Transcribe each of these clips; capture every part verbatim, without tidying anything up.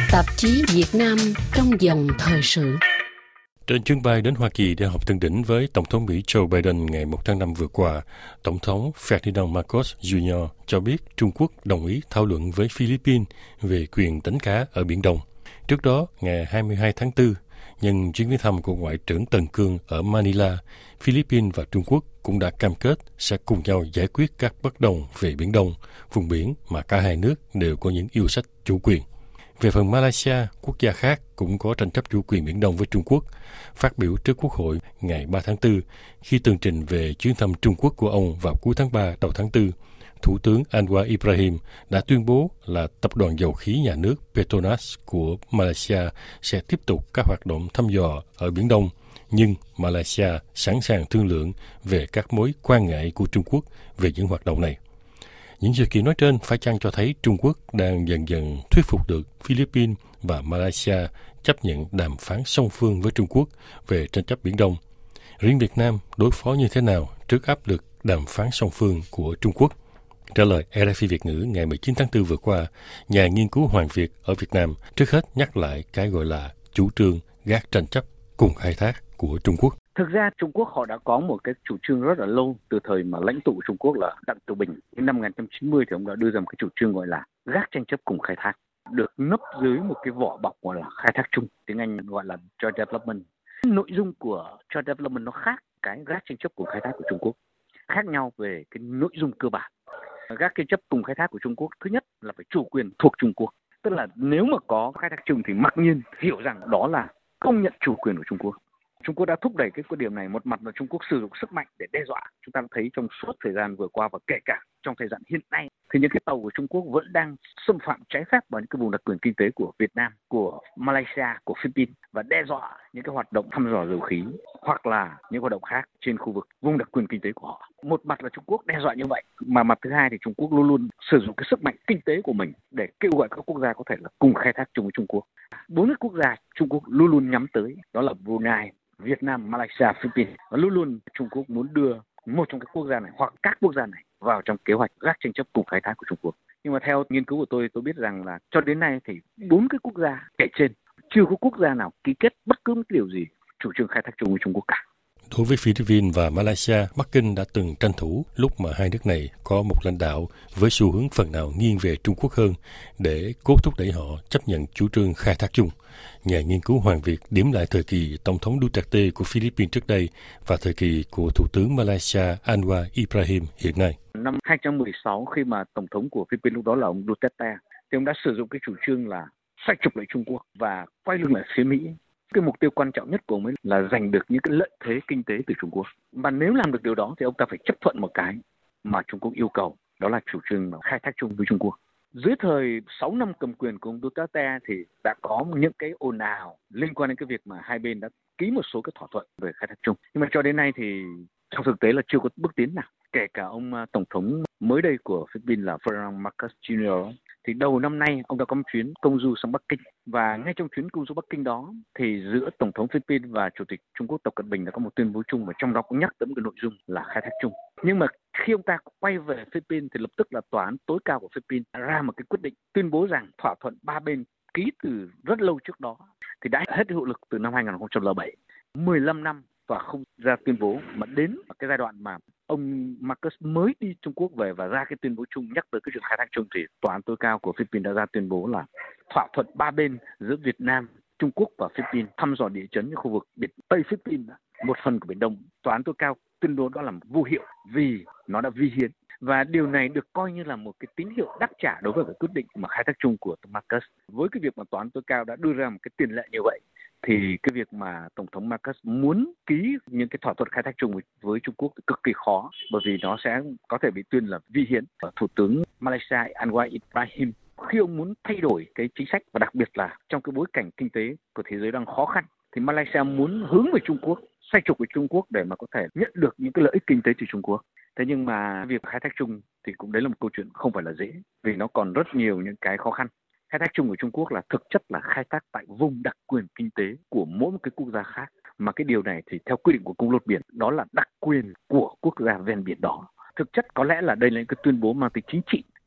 Tạp chí Việt Nam trong dòng thời sự. Trên chuyến bay đến Hoa Kỳ để họp thượng đỉnh với Tổng thống Mỹ Joe Biden ngày một tháng năm vừa qua, Tổng thống Ferdinand Marcos Junior cho biết Trung Quốc đồng ý thảo luận với Philippines về quyền đánh cá ở Biển Đông. Trước đó, ngày hai mươi hai tháng tư, nhân chuyến viếng thăm của Ngoại trưởng Tần Cương ở Manila, Philippines và Trung Quốc cũng đã cam kết sẽ cùng nhau giải quyết các bất đồng về Biển Đông, vùng biển mà cả hai nước đều có những yêu sách chủ quyền. Về phần Malaysia, quốc gia khác cũng có tranh chấp chủ quyền Biển Đông với Trung Quốc. Phát biểu trước Quốc hội ngày ba tháng tư, khi tường trình về chuyến thăm Trung Quốc của ông vào cuối tháng ba đầu tháng tư, Thủ tướng Anwar Ibrahim đã tuyên bố là tập đoàn dầu khí nhà nước Petronas của Malaysia sẽ tiếp tục các hoạt động thăm dò ở Biển Đông, nhưng Malaysia sẵn sàng thương lượng về các mối quan ngại của Trung Quốc về những hoạt động này. Những sự kiện nói trên phải chăng cho thấy Trung Quốc đang dần dần thuyết phục được Philippines và Malaysia chấp nhận đàm phán song phương với Trung Quốc về tranh chấp Biển Đông. Riêng Việt Nam đối phó như thế nào trước áp lực đàm phán song phương của Trung Quốc? Trả lời rờ ép i Việt ngữ ngày mười chín tháng tư vừa qua, nhà nghiên cứu Hoàng Việt ở Việt Nam trước hết nhắc lại cái gọi là chủ trương gác tranh chấp cùng khai thác của Trung Quốc. Thực ra Trung Quốc họ đã có một cái chủ trương rất là lâu từ thời mà lãnh tụ Trung Quốc là Đặng Tiểu Bình. Năm một nghìn chín trăm chín mươi thì ông đã đưa ra một cái chủ trương gọi là gác tranh chấp cùng khai thác, được nấp dưới một cái vỏ bọc gọi là khai thác chung, tiếng Anh gọi là Joint Development. Nội dung của Joint Development nó khác cái gác tranh chấp cùng khai thác của Trung Quốc, khác nhau về cái nội dung cơ bản. Gác tranh chấp cùng khai thác của Trung Quốc thứ nhất là phải chủ quyền thuộc Trung Quốc, tức là nếu mà có khai thác chung thì mặc nhiên hiểu rằng đó là công nhận chủ quyền của Trung Quốc. Trung Quốc đã thúc đẩy cái quan điểm này, một mặt là Trung Quốc sử dụng sức mạnh để đe dọa. Chúng ta thấy trong suốt thời gian vừa qua và kể cả trong thời gian hiện nay thì những cái tàu của Trung Quốc vẫn đang xâm phạm trái phép vào những cái vùng đặc quyền kinh tế của Việt Nam, của Malaysia, của Philippines và đe dọa những cái hoạt động thăm dò dầu khí hoặc là những hoạt động khác trên khu vực vùng đặc quyền kinh tế của họ. Một mặt là Trung Quốc đe dọa như vậy, mà mặt thứ hai thì Trung Quốc luôn luôn sử dụng cái sức mạnh kinh tế của mình để kêu gọi các quốc gia có thể là cùng khai thác chung với Trung Quốc. Bốn cái quốc gia Trung Quốc luôn luôn nhắm tới đó là Brunei, Việt Nam, Malaysia, Philippines, và luôn luôn Trung Quốc muốn đưa một trong các quốc gia này hoặc các quốc gia này vào trong kế hoạch gác tranh chấp cùng khai thác của Trung Quốc. Nhưng mà theo nghiên cứu của tôi, tôi biết rằng là cho đến nay thì bốn cái quốc gia kể trên chưa có quốc gia nào ký kết bất cứ một điều gì chủ trương khai thác chung với Trung Quốc cả. Đối với Philippines và Malaysia, Bắc Kinh đã từng tranh thủ lúc mà hai nước này có một lãnh đạo với xu hướng phần nào nghiêng về Trung Quốc hơn để cố thúc đẩy họ chấp nhận chủ trương khai thác chung. Nhà nghiên cứu Hoàng Việt điểm lại thời kỳ Tổng thống Duterte của Philippines trước đây và thời kỳ của Thủ tướng Malaysia Anwar Ibrahim hiện nay. Năm hai không một sáu, khi mà Tổng thống của Philippines lúc đó là ông Duterte, thì ông đã sử dụng cái chủ trương là xoay trục lại Trung Quốc và quay lưng lại phía Mỹ. Cái mục tiêu quan trọng nhất của ông ấy là giành được những cái lợi thế kinh tế từ Trung Quốc. Và nếu làm được điều đó thì ông ta phải chấp thuận một cái mà Trung Quốc yêu cầu, đó là chủ trương khai thác chung với Trung Quốc. Dưới thời sáu năm cầm quyền của ông Duterte thì đã có những cái ồn ào liên quan đến cái việc mà hai bên đã ký một số cái thỏa thuận về khai thác chung. Nhưng mà cho đến nay thì trong thực tế là chưa có bước tiến nào. Kể cả ông Tổng thống mới đây của Philippines là Ferdinand Marcos Junior thì đầu năm nay ông đã có một chuyến công du sang Bắc Kinh, và ngay trong chuyến công du Bắc Kinh đó thì giữa Tổng thống Philippines và Chủ tịch Trung Quốc Tập Cận Bình đã có một tuyên bố chung, và trong đó cũng nhắc tới một cái nội dung là khai thác chung. Nhưng mà khi ông ta quay về Philippines thì lập tức là tòa án tối cao của Philippines ra một cái quyết định tuyên bố rằng thỏa thuận ba bên ký từ rất lâu trước đó thì đã hết hiệu lực từ năm hai không không bảy, mười lăm năm và không ra tuyên bố, mà đến cái giai đoạn mà ông Marcos mới đi Trung Quốc về và ra cái tuyên bố chung nhắc tới cái chuyện khai thác chung thì tòa án tối cao của Philippines đã ra tuyên bố là thỏa thuận ba bên giữa Việt Nam, Trung Quốc và Philippines thăm dò địa chấn khu vực biển Tây Philippines, một phần của Biển Đông. Tòa án tối cao tuyên bố đó là vô hiệu vì nó đã vi hiến, và điều này được coi như là một cái tín hiệu đáp trả đối với cái quyết định mà khai thác chung của Marcos. Với cái việc mà tòa án tối cao đã đưa ra một cái tiền lệ như vậy thì cái việc mà Tổng thống Marcos muốn ký những cái thỏa thuận khai thác chung với, với Trung Quốc cực kỳ khó, bởi vì nó sẽ có thể bị tuyên là vi hiến. Và Thủ tướng Malaysia Anwar Ibrahim khi ông muốn thay đổi cái chính sách, và đặc biệt là trong cái bối cảnh kinh tế của thế giới đang khó khăn, thì Malaysia muốn hướng về Trung Quốc, xoay trục với Trung Quốc để mà có thể nhận được những cái lợi ích kinh tế từ Trung Quốc. Thế nhưng mà việc khai thác chung thì cũng đấy là một câu chuyện không phải là dễ, vì nó còn rất nhiều những cái khó khăn. Khai thác chung của Trung Quốc là thực chất là khai thác tại vùng đặc quyền kinh tế của mỗi một cái quốc gia khác, mà cái điều này thì theo quy định của Công ước Biển đó là đặc quyền của quốc gia ven biển đó. Thực chất có lẽ là đây là cái tuyên bố mang tính chính trị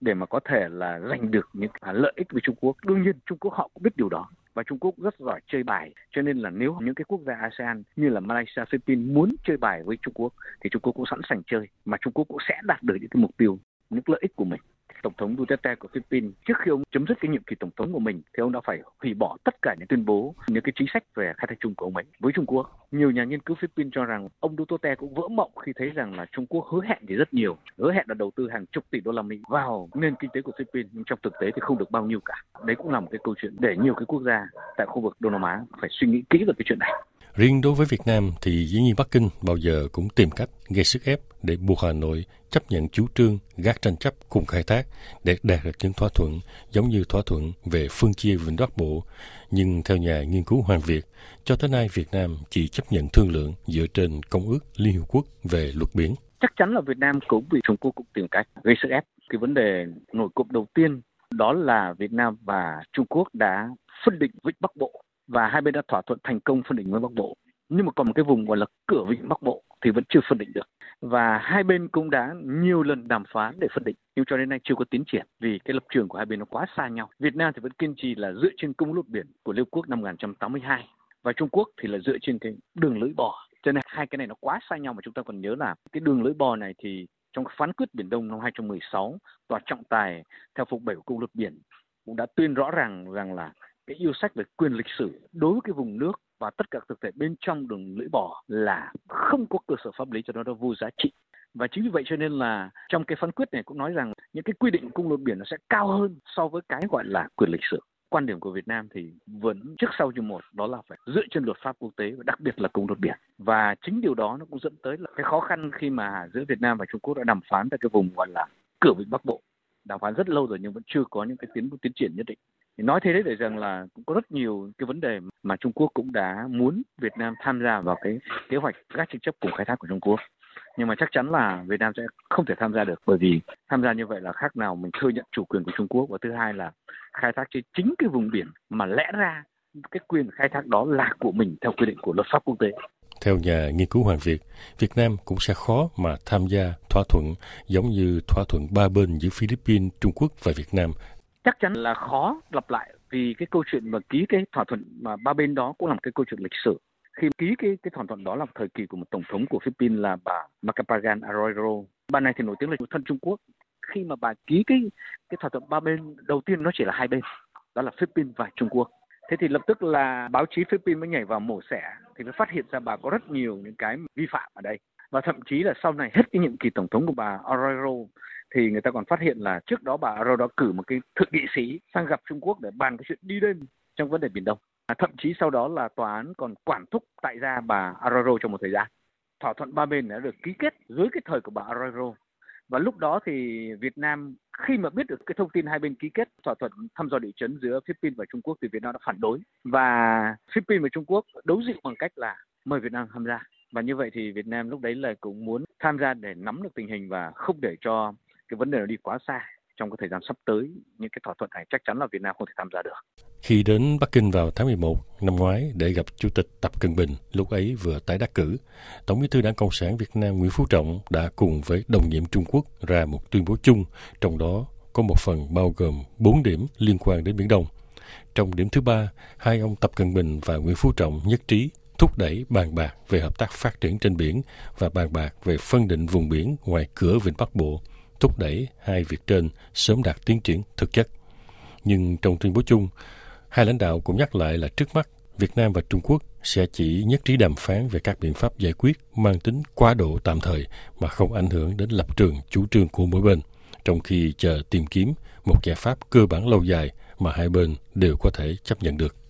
để mà có thể là giành được những lợi ích với Trung Quốc. Đương nhiên Trung Quốc họ cũng biết điều đó. Và Trung Quốc rất giỏi chơi bài, cho nên là nếu những cái quốc gia a sê an như là Malaysia, Philippines muốn chơi bài với Trung Quốc thì Trung Quốc cũng sẵn sàng chơi, mà Trung Quốc cũng sẽ đạt được những cái mục tiêu, những lợi ích của mình. Tổng thống Duterte của Philippines trước khi ông chấm dứt cái nhiệm kỳ tổng thống của mình thì ông đã phải hủy bỏ tất cả những tuyên bố, những cái chính sách về khai thác chung của ông ấy với Trung Quốc. Nhiều nhà nghiên cứu Philippines cho rằng ông Duterte cũng vỡ mộng khi thấy rằng là Trung Quốc hứa hẹn thì rất nhiều, hứa hẹn là đầu tư hàng chục tỷ đô la Mỹ vào nền kinh tế của Philippines, nhưng trong thực tế thì không được bao nhiêu cả. Đấy cũng là một cái câu chuyện để nhiều cái quốc gia tại khu vực Đông Nam Á phải suy nghĩ kỹ về cái chuyện này. Riêng đối với Việt Nam thì dĩ nhiên Bắc Kinh bao giờ cũng tìm cách gây sức ép để buộc Hà Nội chấp nhận chủ trương gác tranh chấp cùng khai thác để đạt được những thỏa thuận giống như thỏa thuận về phân chia Vịnh Bắc Bộ. Nhưng theo nhà nghiên cứu Hoàng Việt, cho tới nay Việt Nam chỉ chấp nhận thương lượng dựa trên Công ước Liên Hiệp Quốc về luật biển. Chắc chắn là Việt Nam cũng bị Trung Quốc cũng tìm cách gây sức ép. Cái vấn đề nổi cộm đầu tiên đó là Việt Nam và Trung Quốc đã phân định Vịnh Bắc Bộ và hai bên đã thỏa thuận thành công phân định Vịnh Bắc Bộ. Nhưng mà còn một cái vùng gọi là cửa Vịnh Bắc Bộ thì vẫn chưa phân định được. Và hai bên cũng đã nhiều lần đàm phán để phân định, nhưng cho đến nay chưa có tiến triển vì cái lập trường của hai bên nó quá xa nhau. Việt Nam thì vẫn kiên trì là dựa trên Công ước Luật Biển của Liên Hợp Quốc năm một nghìn chín trăm tám mươi hai và Trung Quốc thì là dựa trên cái đường lưỡi bò. Cho nên hai cái này nó quá xa nhau, mà chúng ta còn nhớ là cái đường lưỡi bò này thì trong phán quyết Biển Đông năm hai không một sáu, tòa trọng tài theo phục bảy của Công ước Luật Biển cũng đã tuyên rõ ràng rằng là cái yêu sách về quyền lịch sử đối với cái vùng nước và tất cả thực thể bên trong đường lưỡi bò là không có cơ sở pháp lý, cho nó nó vô giá trị. Và chính vì vậy cho nên là trong cái phán quyết này cũng nói rằng những cái quy định cung luật biển nó sẽ cao hơn so với cái gọi là quyền lịch sử. Quan điểm của Việt Nam thì vẫn trước sau như một, đó là phải dựa trên luật pháp quốc tế và đặc biệt là cung luật biển. Và chính điều đó nó cũng dẫn tới là cái khó khăn khi mà giữa Việt Nam và Trung Quốc đã đàm phán tại cái vùng gọi là cửa Vịnh Bắc Bộ. Đàm phán rất lâu rồi nhưng vẫn chưa có những cái tiến tiến triển nhất định. Thì nói thế đấy để rằng là cũng có rất nhiều cái vấn đề mà Trung Quốc cũng đã muốn Việt Nam tham gia vào cái kế hoạch gác tranh chấp cùng khai thác của Trung Quốc. Nhưng mà chắc chắn là Việt Nam sẽ không thể tham gia được, bởi vì tham gia như vậy là khác nào mình thừa nhận chủ quyền của Trung Quốc, và thứ hai là khai thác trên chính cái vùng biển mà lẽ ra cái quyền khai thác đó là của mình theo quy định của luật pháp quốc tế. Theo nhà nghiên cứu Hoàng Việt, Việt Nam cũng sẽ khó mà tham gia thỏa thuận giống như thỏa thuận ba bên giữa Philippines, Trung Quốc và Việt Nam. Chắc chắn là khó lặp lại, vì cái câu chuyện mà ký cái thỏa thuận mà ba bên đó cũng là một cái câu chuyện lịch sử. Khi ký cái cái thỏa thuận đó là thời kỳ của một tổng thống của Philippines là bà Macapagal Arroyo. Bà này thì nổi tiếng là thân Trung Quốc. Khi mà bà ký cái cái thỏa thuận ba bên, đầu tiên nó chỉ là hai bên, đó là Philippines và Trung Quốc. Thế thì lập tức là báo chí Philippines mới nhảy vào mổ xẻ, thì mới phát hiện ra bà có rất nhiều những cái vi phạm ở đây. Và thậm chí là sau này hết cái nhiệm kỳ tổng thống của bà Arroyo thì người ta còn phát hiện là trước đó bà Arroyo đã cử một cái thượng nghị sĩ sang gặp Trung Quốc để bàn cái chuyện đi đêm trong vấn đề Biển Đông. À, thậm chí sau đó là tòa án còn quản thúc tại gia bà Arroyo trong một thời gian. Thỏa thuận ba bên đã được ký kết dưới cái thời của bà Arroyo. Và lúc đó thì Việt Nam khi mà biết được cái thông tin hai bên ký kết thỏa thuận thăm dò địa chấn giữa Philippines và Trung Quốc thì Việt Nam đã phản đối. Và Philippines và Trung Quốc đấu dịu bằng cách là mời Việt Nam tham gia. Và như vậy thì Việt Nam lúc đấy là cũng muốn tham gia để nắm được tình hình và không để cho cái vấn đề nó đi quá xa. Trong cái thời gian sắp tới, những cái thỏa thuận này chắc chắn là Việt Nam không thể tham gia được. Khi đến Bắc Kinh vào tháng mười một năm ngoái để gặp Chủ tịch Tập Cận Bình, lúc ấy vừa tái đắc cử, Tổng Bí thư Đảng Cộng sản Việt Nam Nguyễn Phú Trọng đã cùng với đồng nhiệm Trung Quốc ra một tuyên bố chung, trong đó có một phần bao gồm bốn điểm liên quan đến Biển Đông. Trong điểm thứ ba, hai ông Tập Cận Bình và Nguyễn Phú Trọng nhất trí thúc đẩy bàn bạc về hợp tác phát triển trên biển và bàn bạc về phân định vùng biển ngoài cửa Vịnh Bắc Bộ, thúc đẩy hai việc trên sớm đạt tiến triển thực chất. Nhưng trong tuyên bố chung, hai lãnh đạo cũng nhắc lại là trước mắt, Việt Nam và Trung Quốc sẽ chỉ nhất trí đàm phán về các biện pháp giải quyết mang tính quá độ tạm thời mà không ảnh hưởng đến lập trường chủ trương của mỗi bên, trong khi chờ tìm kiếm một giải pháp cơ bản lâu dài mà hai bên đều có thể chấp nhận được.